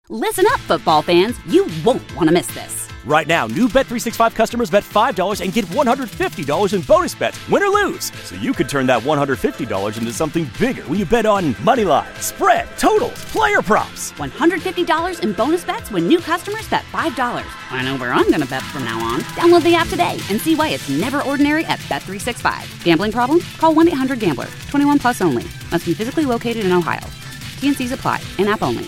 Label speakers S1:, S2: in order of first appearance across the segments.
S1: Listen up, football fans. You won't want to miss this.
S2: Right now, new Bet365 customers bet $5 and get $150 in bonus bets, win or lose. So you could turn that $150 into something bigger when you bet on money line, spread, totals, player props.
S1: $150 in bonus bets when new customers bet $5. I know where I'm going to bet from now on. Download the app today and see why it's never ordinary at Bet365. Gambling problem? Call 1-800-GAMBLER. 21 plus only. Must be physically located in Ohio. T&Cs apply. In-app only.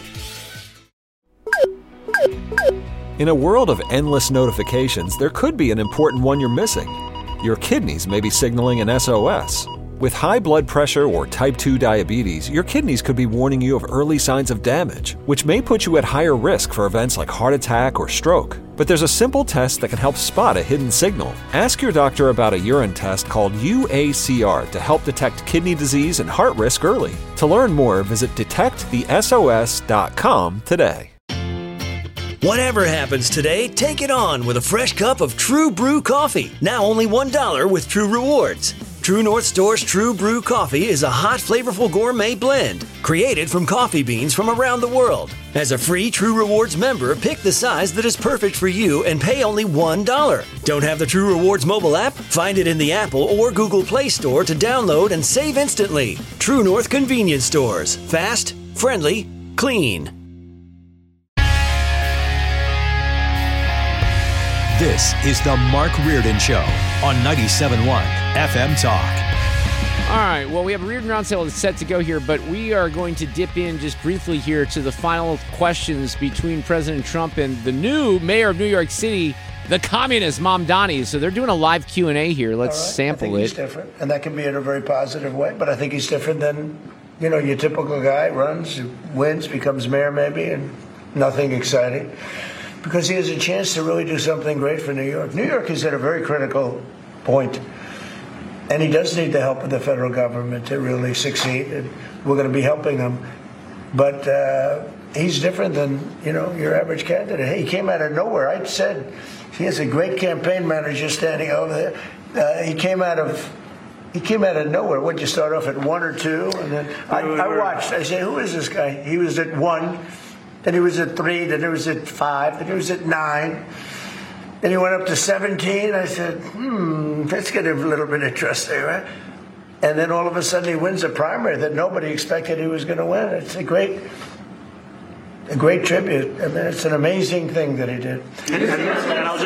S3: In a world of endless notifications, there could be an important one you're missing. Your kidneys may be signaling an SOS. With high blood pressure or type 2 diabetes, your kidneys could be warning you of early signs of damage, which may put you at higher risk for events like heart attack or stroke. But there's a simple test that can help spot a hidden signal. Ask your doctor about a urine test called UACR to help detect kidney disease and heart risk early. To learn more, visit detectthesos.com today.
S4: Whatever happens today, take it on with a fresh cup of True Brew coffee. Now only $1 with True Rewards. True North Store's True Brew coffee is a hot, flavorful gourmet blend created from coffee beans from around the world. As a free True Rewards member, pick the size that is perfect for you and pay only $1. Don't have the True Rewards mobile app? Find it in the Apple or Google Play Store to download and save instantly. True North Convenience Stores. Fast, friendly, clean.
S5: This is the Mark Reardon Show on 97.1 FM Talk.
S6: All right, well, we have a Reardon Roundtable that's set to go here, but we are going to dip in just briefly here to the final questions between President Trump and the new mayor of New York City, the communist Mamdani. So they're doing a live Q&A here. Let's sample it.
S7: He's different, and that can be in a very positive way, but I think he's different than, your typical guy, runs, wins, becomes mayor maybe, and nothing exciting. Because he has a chance to really do something great for New York. New York is at a very critical point, and he does need the help of the federal government to really succeed, and we're going to be helping him. But he's different than, your average candidate. He came out of nowhere. I said he has a great campaign manager standing over there. He came out of nowhere. What'd you start off at 1 or 2? And then I watched. I said, who is this guy? He was at 1. Then he was at 3, then he was at 5, then he was at 9. Then he went up to 17. I said, that's getting a little bit interesting, right? And then all of a sudden he wins a primary that nobody expected he was going to win. It's a great tribute. I mean, it's an amazing thing that he did.
S8: And I'll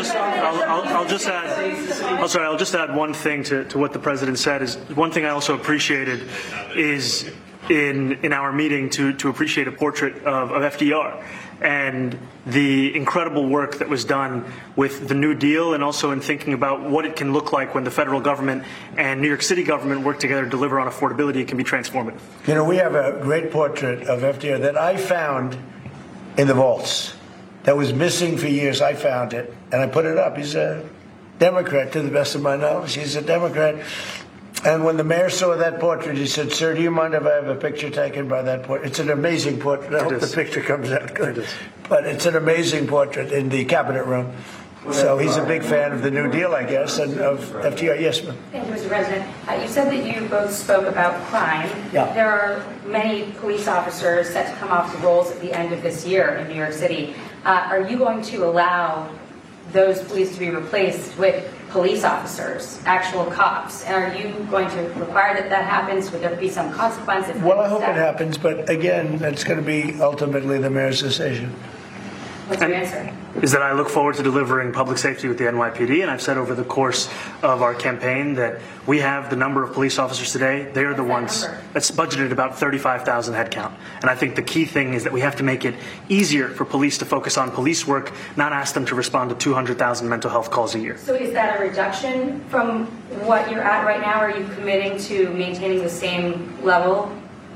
S8: just add one thing to what the president said. Is one thing I also appreciated is in our meeting to appreciate a portrait of FDR and the incredible work that was done with the New Deal, and also in thinking about what it can look like when the federal government and New York City government work together to deliver on affordability. It can be transformative.
S7: We have a great portrait of FDR that I found in the vaults that was missing for years. I found it, and I put it up. He's a Democrat, to the best of my knowledge. He's a Democrat. And when the mayor saw that portrait, he said, "Sir, do you mind if I have a picture taken by that portrait?" It's an amazing portrait. I hope the picture comes out good. But it's an amazing portrait in the cabinet room. So he's a big fan of the New Deal, I guess, and of FDR. Yes, ma'am.
S9: Thank you, Mr. President. You said that you both spoke about crime.
S7: Yeah.
S9: There are many police officers set to come off the rolls at the end of this year in New York City. Are you going to allow those police to be replaced with police officers, actual cops? And are you going to require that happens? Would there be some consequences?
S7: Well, I hope it happens, but again, that's going to be ultimately the mayor's decision.
S9: What's your answer?
S8: Is that I look forward to delivering public safety with the NYPD, and I've said over the course of our campaign that we have the number of police officers today. They are the ones that's budgeted about 35,000 headcount. And I think the key thing is that we have to make it easier for police to focus on police work, not ask them to respond to 200,000 mental health calls a year.
S9: So is that a reduction from what you're at right now? Are you committing to maintaining the same level?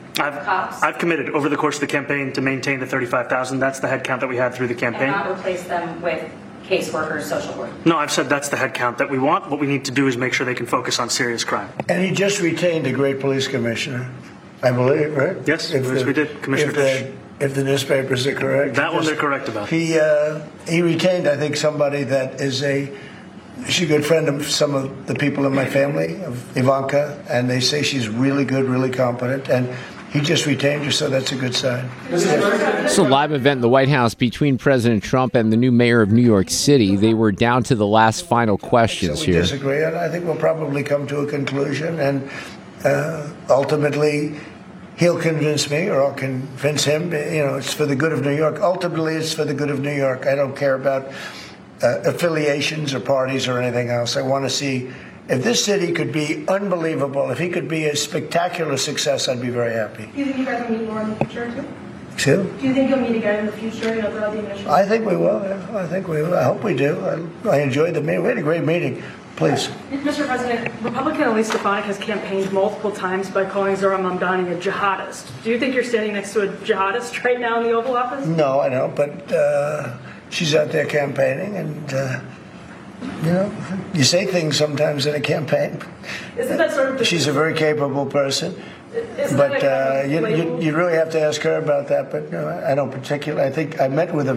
S8: I've committed over the course of the campaign to maintain the 35,000. That's the headcount that we had through the campaign.
S9: And not replace them with caseworkers, social work.
S8: No, I've said that's the headcount that we want. What we need to do is make sure they can focus on serious crime.
S7: And he just retained a great police commissioner, I believe, right?
S8: Yes, we did. Commissioner Fish.
S7: If the newspapers are correct.
S8: That one they're correct about.
S7: He retained, I think, somebody that is she's a good friend of some of the people in my family, of Ivanka, and they say she's really good, really competent. And he just retained her, so that's a good sign.
S6: It's a live event in the White House between President Trump and the new mayor of New York City. They were down to the last final questions
S7: so we
S6: here.
S7: Disagree, and I think we'll probably come to a conclusion, and ultimately he'll convince me, or I'll convince him. It's for the good of New York. Ultimately, it's for the good of New York. I don't care about affiliations or parties or anything else. I want to see. If this city could be unbelievable, if he could be a spectacular success, I'd be very happy.
S10: Do you think you guys will meet more in the future, too?
S7: Excuse?
S10: Do you think you'll meet again in the future, throughout the administration?
S7: I think we will. Yeah. I think we will. I hope we do. I enjoyed the meeting. We had a great meeting. Please.
S10: Mr. President, Republican Elise Stefanik has campaigned multiple times by calling Zohran Mamdani a jihadist. Do you think you're standing next to a jihadist right now in the Oval Office?
S7: No, I don't, but she's out there campaigning, and you say things sometimes in a campaign.
S10: Isn't that sort of...
S7: She's a very capable person, but you really have to ask her about that. But I don't particularly. I think I met with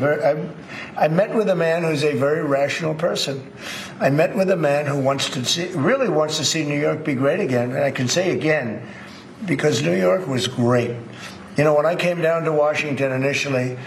S7: a man who's a very rational person. I met with a man who really wants to see New York be great again, and I can say again, because New York was great. When I came down to Washington initially,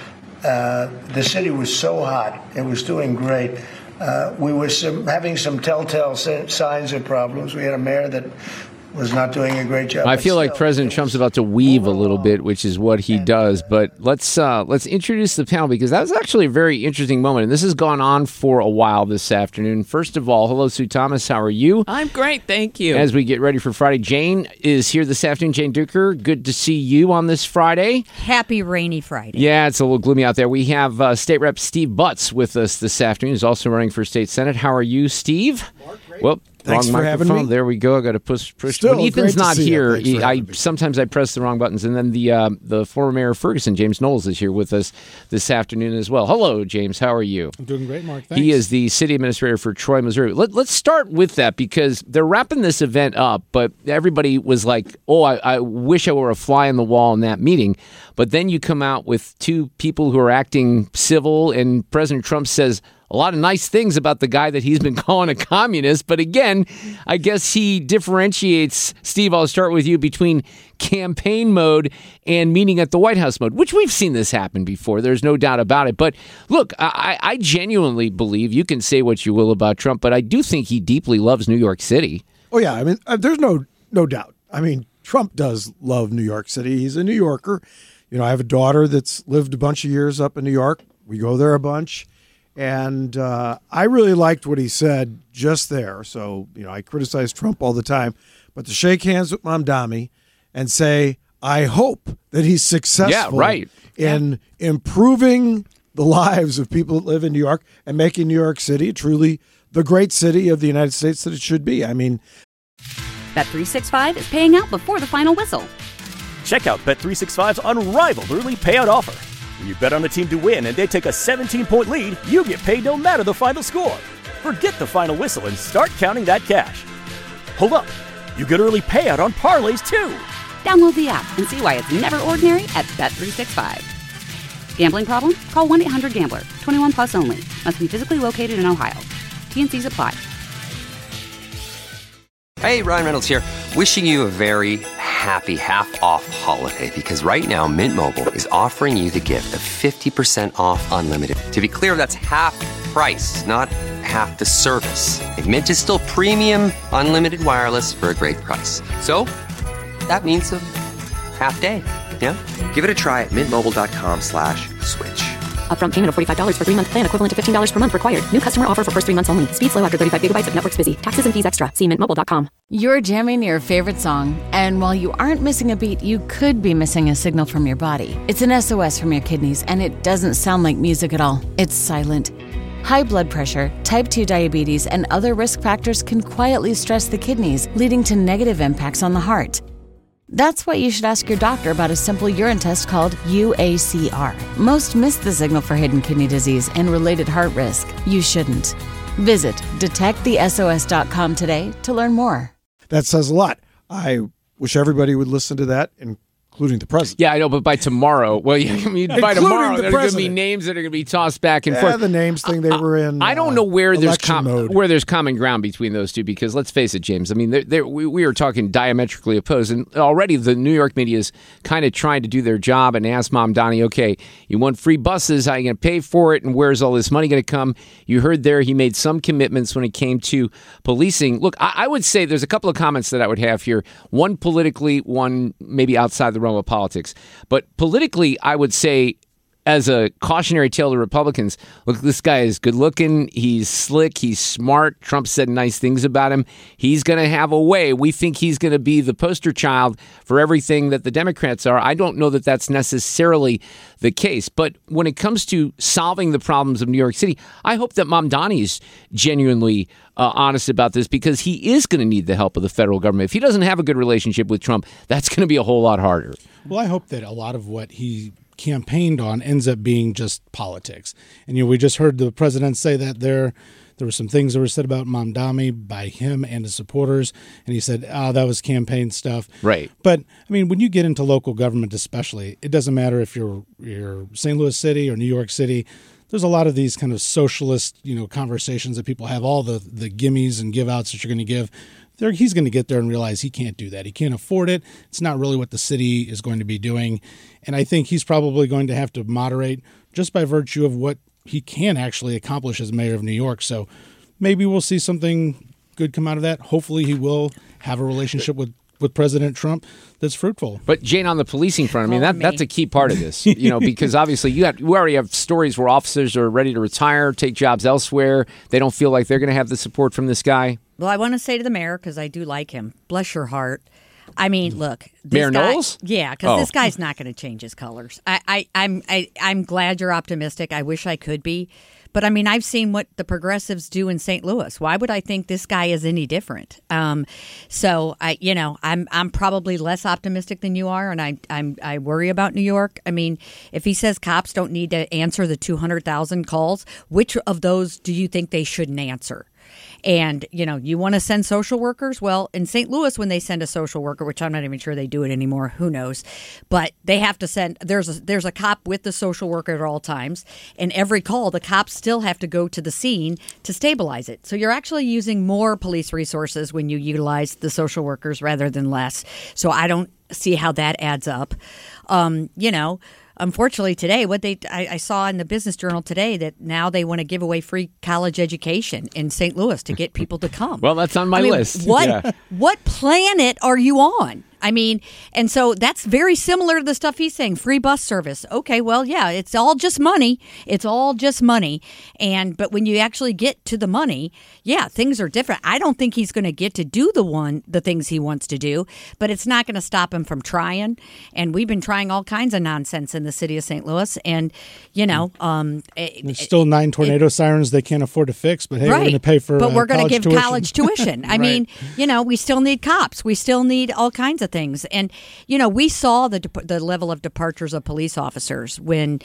S7: the city was so hot. It was doing great. We were having some telltale signs of problems. We had a mayor that was not doing a great job.
S6: I feel like President Trump's about to weave a little bit, which is what he does. But let's introduce the panel, because that was actually a very interesting moment. And this has gone on for a while this afternoon. First of all, hello, Sue Thomas. How are you?
S11: I'm great. Thank you.
S6: As we get ready for Friday, Jane is here this afternoon. Jane Duker, good to see you on this Friday.
S11: Happy rainy Friday.
S6: Yeah, it's a little gloomy out there. We have State Rep Steve Butts with us this afternoon. He's also running for State Senate. How are you, Steve?
S12: Mark, great.
S6: Well,
S12: thanks
S6: wrong
S12: for
S6: microphone.
S12: having me.
S6: There we go. I got to push.
S12: Still,
S6: when Ethan's not here,
S12: sometimes
S6: I press the wrong buttons. And then the former mayor of Ferguson, James Knowles, is here with us this afternoon as well. Hello, James. How are you?
S12: I'm doing great, Mark. Thanks.
S6: He is the city administrator for Troy, Missouri. Let's start with that, because they're wrapping this event up, but everybody was like, oh, I wish I were a fly on the wall in that meeting. But then you come out with two people who are acting civil, and President Trump says a lot of nice things about the guy that he's been calling a communist. But again, I guess he differentiates, Steve, I'll start with you, between campaign mode and meeting at the White House mode, which we've seen this happen before. There's no doubt about it. But look, I genuinely believe, you can say what you will about Trump, but I do think he deeply loves New York City.
S12: Oh, yeah. I mean, there's no doubt. I mean, Trump does love New York City. He's a New Yorker. I have a daughter that's lived a bunch of years up in New York. We go there a bunch. And I really liked what he said just there. So, I criticize Trump all the time. But to shake hands with Mamdani and say, I hope that he's successful in improving the lives of people that live in New York and making New York City truly the great city of the United States that it should be. I mean,
S1: Bet365 is paying out before the final whistle.
S2: Check out Bet365's unrivaled early payout offer. When you bet on a team to win and they take a 17-point lead, you get paid no matter the final score. Forget the final whistle and start counting that cash. Hold up. You get early payout on parlays, too.
S1: Download the app and see why it's never ordinary at Bet365. Gambling problem? Call 1-800-GAMBLER. 21 plus only. Must be physically located in Ohio. T&Cs apply.
S13: Hey, Ryan Reynolds here. Wishing you a very happy half-off holiday, because right now Mint Mobile is offering you the gift of 50% off unlimited. To be clear, that's half price, not half the service. And Mint is still premium unlimited wireless for a great price. So that means a half day. Yeah? Give it a try at mintmobile.com/switch.
S14: Upfront payment of $45 for 3-month plan, equivalent to $15 per month required. New customer offer for first 3 months only. Speed slow after 35 gigabytes if network's busy. Taxes and fees extra. See mintmobile.com.
S15: You're jamming your favorite song, and while you aren't missing a beat, you could be missing a signal from your body. It's an SOS from your kidneys, and it doesn't sound like music at all. It's silent. High blood pressure, type 2 diabetes, and other risk factors can quietly stress the kidneys, leading to negative impacts on the heart. That's why you should ask your doctor about a simple urine test called UACR. Most miss the signal for hidden kidney disease and related heart risk. You shouldn't. Visit detectthesos.com today to learn more.
S12: That says a lot. I wish everybody would listen to that, including the president.
S6: Yeah, I know, but by tomorrow, by tomorrow, there are going to be names that are going to be tossed back and forth.
S12: The names thing, they were in.
S6: I don't know where there's
S12: there's
S6: common ground between those two, because let's face it, James. I mean, we are talking diametrically opposed, and already the New York media is kind of trying to do their job and ask Mamdani, okay, you want free buses? How are you going to pay for it? And where's all this money going to come? You heard there he made some commitments when it came to policing. Look, I would say there's a couple of comments that I would have here. One politically, one maybe outside the realm of politics. But politically, I would say, as a cautionary tale to Republicans, look, this guy is good looking, he's slick, he's smart. Trump said nice things about him. He's going to have a way. We think he's going to be the poster child for everything that the Democrats are. I don't know that that's necessarily the case. But when it comes to solving the problems of New York City, I hope that Mamdani is genuinely honest about this, because he is going to need the help of the federal government. If he doesn't have a good relationship with Trump, that's going to be a whole lot harder.
S16: Well, I hope that a lot of what he campaigned on ends up being just politics. And we just heard the president say that there were some things that were said about Mamdani by him and his supporters, and he said, that was campaign stuff.
S6: Right.
S16: But I mean, when you get into local government especially, it doesn't matter if you're St. Louis City or New York City. There's a lot of these kind of socialist, conversations that people have, all the gimmies and give outs that you're going to give. He's going to get there and realize he can't do that. He can't afford it. It's not really what the city is going to be doing. And I think he's probably going to have to moderate just by virtue of what he can actually accomplish as mayor of New York. So maybe we'll see something good come out of that. Hopefully he will have a relationship with President Trump that's fruitful.
S6: But Jane, on the policing front, I mean, that's a key part of this, because obviously we already have stories where officers are ready to retire, take jobs elsewhere. They don't feel like they're going to have the support from this guy.
S11: Well, I want to say to the mayor, because I do like him, bless your heart. I mean, look,
S6: Mayor Knowles?
S11: Yeah, because this guy's not going to change his colors. I'm glad you're optimistic. I wish I could be. But, I mean, I've seen what the progressives do in St. Louis. Why would I think this guy is any different? So, I'm probably less optimistic than you are, and I worry about New York. I mean, if he says cops don't need to answer the 200,000 calls, which of those do you think they shouldn't answer? And, you want to send social workers? Well, in St. Louis, when they send a social worker, which I'm not even sure they do it anymore, who knows? But they have to send, there's a cop with the social worker at all times. And every call, the cops still have to go to the scene to stabilize it. So you're actually using more police resources when you utilize the social workers rather than less. So I don't see how that adds up. Unfortunately, today, I saw in the Business Journal today that now they want to give away free college education in St. Louis to get people to come.
S6: Well, that's on my list.
S11: What planet are you on? I mean, and so that's very similar to the stuff he's saying. Free bus service. Okay, well, yeah, it's all just money. It's all just money. But when you actually get to the money, yeah, things are different. I don't think he's going to get to do the things he wants to do, but it's not going to stop him from trying. And we've been trying all kinds of nonsense in the city of St. Louis. And,
S16: there's still 9 tornado sirens they can't afford to fix, but hey, we're going to pay for
S11: but we're going to give
S16: tuition.
S11: college tuition. I mean, we still need cops. We still need all kinds of things. And, we saw the level of departures of police officers when,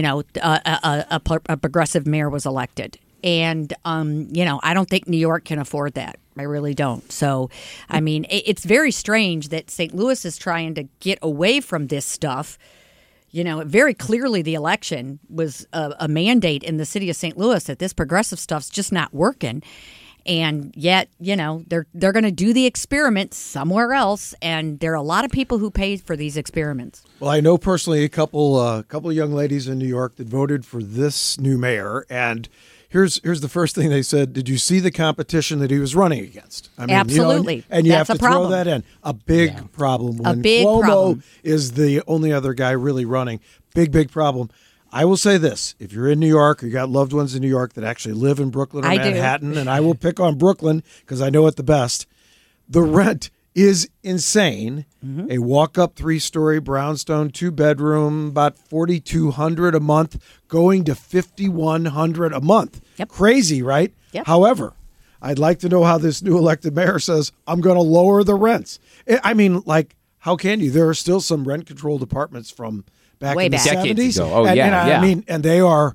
S11: a progressive mayor was elected. And, I don't think New York can afford that. I really don't. So, I mean, it's very strange that St. Louis is trying to get away from this stuff. Very clearly the election was a mandate in the city of St. Louis that this progressive stuff's just not working. And yet, they're going to do the experiments somewhere else, and there are a lot of people who paid for these experiments.
S12: Well, I know personally a couple young ladies in New York that voted for this new mayor, and here's the first thing they said: did you see the competition that he was running against? I mean,
S11: absolutely,
S12: and you have to throw that in. A big problem when Cuomo is the only other guy really running. Big problem. I will say this: if you're in New York or you got loved ones in New York that actually live in Brooklyn or Manhattan, and I will pick on Brooklyn because I know it the best, the rent is insane. Mm-hmm. A walk-up 3-story brownstone 2-bedroom, about $4,200 a month, going to $5,100 a month.
S11: Yep.
S12: Crazy, right?
S11: Yep.
S12: However, I'd like to know how this new elected mayor says, I'm going to lower the rents. I mean, how can you? There are still some rent-controlled apartments from back in the 70s.
S6: Ago. Oh, and,
S12: I mean, and they are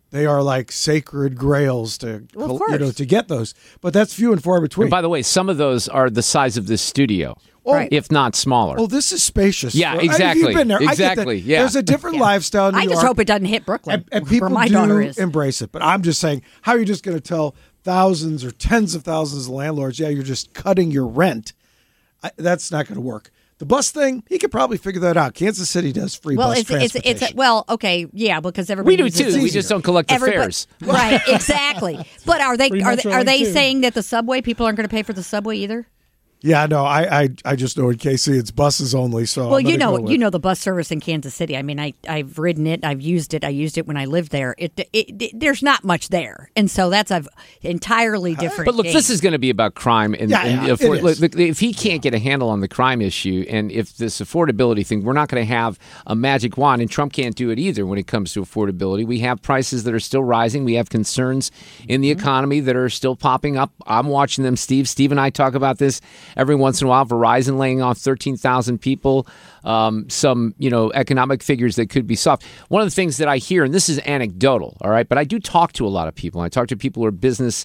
S12: They are like sacred grails to to get those, but that's few and far between.
S6: And by the way, some of those are the size of this studio, if not smaller.
S12: Oh, this is spacious.
S6: Yeah,
S12: I mean,
S6: exactly.
S12: if you've been there,
S6: Exactly.
S12: I get that.
S6: Yeah.
S12: There's a different lifestyle in New
S11: I
S12: York.
S11: just hope it doesn't hit Brooklyn,
S12: and people
S11: where my
S12: do
S11: daughter is.
S12: embrace it. But I'm just saying, how are you just going to tell thousands or tens of thousands of landlords, yeah, you're just cutting your rent? That's not going to work. The bus thing, he could probably figure that out. Kansas City does free bus transportation.
S11: Okay, yeah, because everybody
S6: we do too. We just don't collect the fares.
S11: Right, exactly. But are they saying that the subway people aren't going to pay for the subway either?
S12: Yeah, no, I just know in KC it's buses only. So
S11: well, you know the bus service in Kansas City. I mean, I've ridden it, I've used it. I used it when I lived there. There's not much there, and so that's an entirely different.
S6: But look,
S11: game.
S6: this is going to be about crime, and if he can't get a handle on the crime issue, and if this affordability thing, we're not going to have a magic wand, and Trump can't do it either when it comes to affordability. We have prices that are still rising. We have concerns in the economy that are still popping up. I'm watching them, Steve. Steve and I talk about this every once in a while. Verizon laying off 13,000 people, some economic figures that could be soft. One of the things that I hear, and this is anecdotal, all right, but I do talk to a lot of people. I talk to people who are business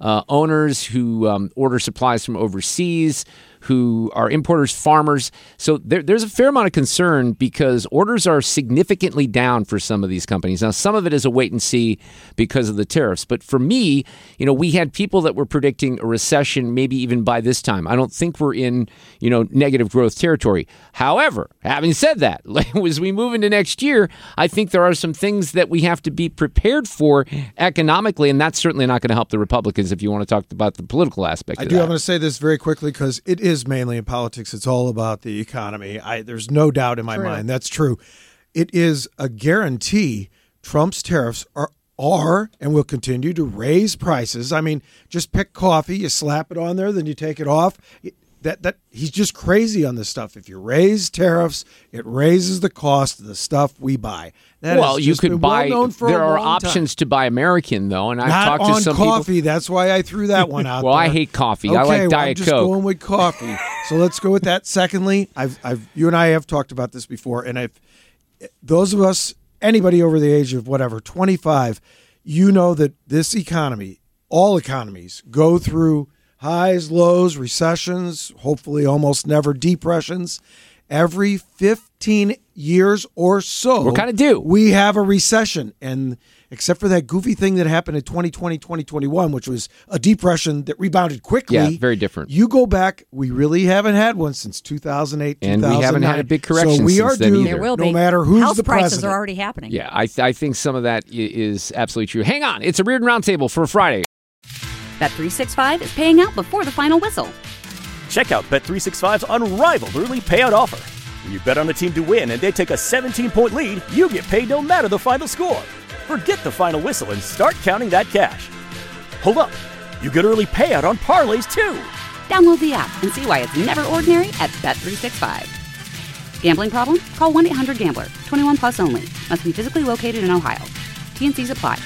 S6: owners who order supplies from overseas, who are importers, farmers. So there's a fair amount of concern because orders are significantly down for some of these companies. Now, some of it is a wait and see because of the tariffs. But for me, we had people that were predicting a recession maybe even by this time. I don't think we're in, negative growth territory. However, having said that, as we move into next year, I think there are some things that we have to be prepared for economically, and that's certainly not going to help the Republicans if you want to talk about the political aspect of that.
S12: I'm going to say this very quickly because it is mainly in politics. It's all about the economy. There's no doubt in my mind that's true. It is a guarantee Trump's tariffs are and will continue to raise prices. I mean, just pick coffee, you slap it on there, then you take it off. That he's just crazy on this stuff. If you raise tariffs, it raises the cost of the stuff we buy.
S6: You could buy. There are options to buy American though, and I've talked to some
S12: coffee.
S6: people.
S12: That's why I threw that one out.
S6: Well,
S12: there.
S6: I hate coffee.
S12: Okay,
S6: I like Diet
S12: I'm just
S6: Coke.
S12: Going with coffee. So let's go with that. Secondly, you and I have talked about this before, and those of us, anybody over the age of 25, that this economy, all economies, go through highs, lows, recessions, hopefully almost never depressions. Every 15 years or so,
S6: we're kind of due.
S12: We have a recession. And except for that goofy thing that happened in 2020, 2021, which was a depression that rebounded quickly.
S6: Yeah, very different.
S12: You go back, we really haven't had one since 2008,
S6: and
S12: 2009.
S6: we haven't had a big correction
S12: so we
S6: since
S12: are
S6: then
S12: due,
S6: either.
S11: There will
S12: no
S11: be.
S12: matter who's
S11: House
S12: the
S11: prices
S12: president.
S11: are already happening.
S6: Yeah, I think some of that is absolutely true. Hang on. It's a Reardon Roundtable for Friday.
S1: Bet365 is paying out before the final whistle.
S2: Check out Bet365's unrivaled early payout offer. When you bet on a team to win and they take a 17-point lead, you get paid no matter the final score. Forget the final whistle and start counting that cash. Hold up. You get early payout on parlays, too.
S1: Download the app and see why it's never ordinary at Bet365. Gambling problem? Call 1-800-GAMBLER. 21 plus only. Must be physically located in Ohio. T&Cs apply.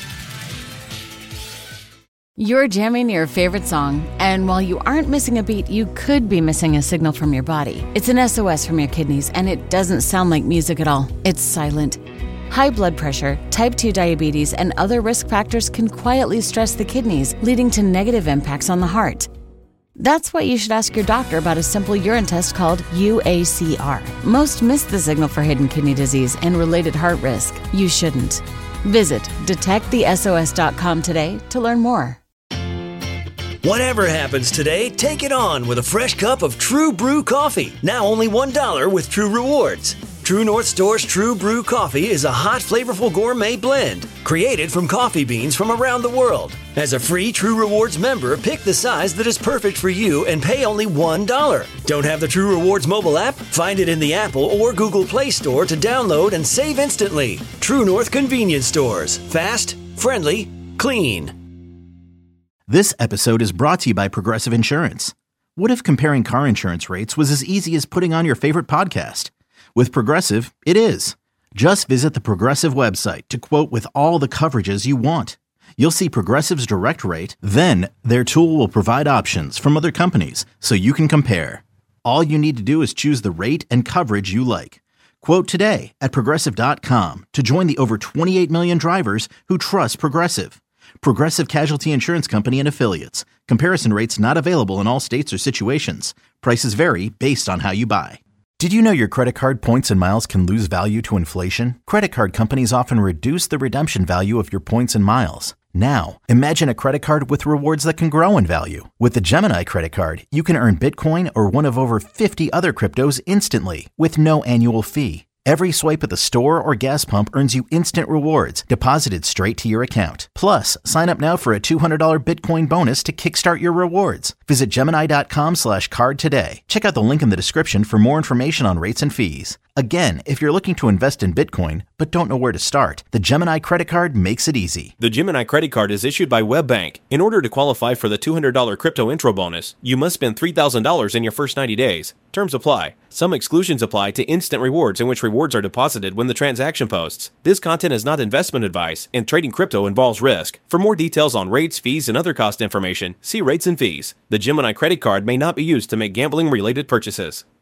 S15: You're jamming your favorite song, and while you aren't missing a beat, you could be missing a signal from your body. It's an SOS from your kidneys, and it doesn't sound like music at all. It's silent. High blood pressure, type 2 diabetes, and other risk factors can quietly stress the kidneys, leading to negative impacts on the heart. That's why you should ask your doctor about a simple urine test called UACR. Most miss the signal for hidden kidney disease and related heart risk. You shouldn't. Visit detectthesos.com today to learn more.
S4: Whatever happens today, take it on with a fresh cup of True Brew coffee. Now only $1 with True Rewards. True North Store's True Brew coffee is a hot, flavorful gourmet blend created from coffee beans from around the world. As a free True Rewards member, pick the size that is perfect for you and pay only $1. Don't have the True Rewards mobile app? Find it in the Apple or Google Play Store to download and save instantly. True North Convenience Stores. Fast, friendly, clean.
S17: This episode is brought to you by Progressive Insurance. What if comparing car insurance rates was as easy as putting on your favorite podcast? With Progressive, it is. Just visit the Progressive website to quote with all the coverages you want. You'll see Progressive's direct rate, then their tool will provide options from other companies so you can compare. All you need to do is choose the rate and coverage you like. Quote today at Progressive.com to join the over 28 million drivers who trust Progressive. Progressive Casualty Insurance Company and Affiliates. Comparison rates not available in all states or situations. Prices vary based on how you buy. Did you know your credit card points and miles can lose value to inflation? Credit card companies often reduce the redemption value of your points and miles. Now, imagine a credit card with rewards that can grow in value. With the Gemini credit card, you can earn Bitcoin or one of over 50 other cryptos instantly with no annual fee. Every swipe at the store or gas pump earns you instant rewards deposited straight to your account. Plus, sign up now for a $200 Bitcoin bonus to kickstart your rewards. Visit Gemini.com/card today. Check out the link in the description for more information on rates and fees. Again, if you're looking to invest in Bitcoin but don't know where to start, the Gemini credit card makes it easy.
S18: The Gemini credit card is issued by WebBank. In order to qualify for the $200 crypto intro bonus, you must spend $3,000 in your first 90 days. Terms apply. Some exclusions apply to instant rewards in which rewards are deposited when the transaction posts. This content is not investment advice, and trading crypto involves risk. For more details on rates, fees, and other cost information, see rates and fees. The Gemini credit card may not be used to make gambling-related purchases.